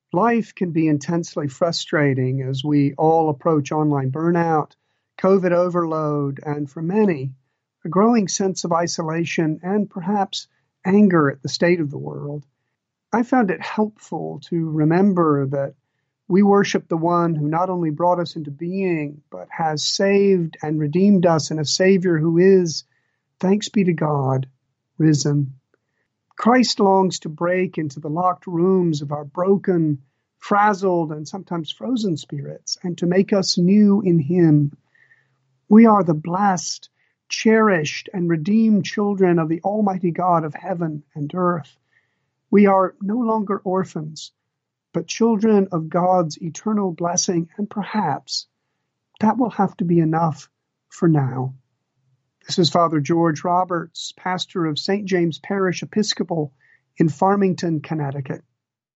Life can be intensely frustrating as we all approach online burnout, COVID overload, and for many, a growing sense of isolation and perhaps anger at the state of the world. I found it helpful to remember that we worship the one who not only brought us into being, but has saved and redeemed us in a Savior who is, thanks be to God, risen. Christ longs to break into the locked rooms of our broken, frazzled, and sometimes frozen spirits and to make us new in Him. We are the blessed, cherished, and redeemed children of the Almighty God of heaven and earth. We are no longer orphans, but children of God's eternal blessing, and perhaps that will have to be enough for now. This is Father George Roberts, pastor of St. James Parish Episcopal in Farmington, Connecticut.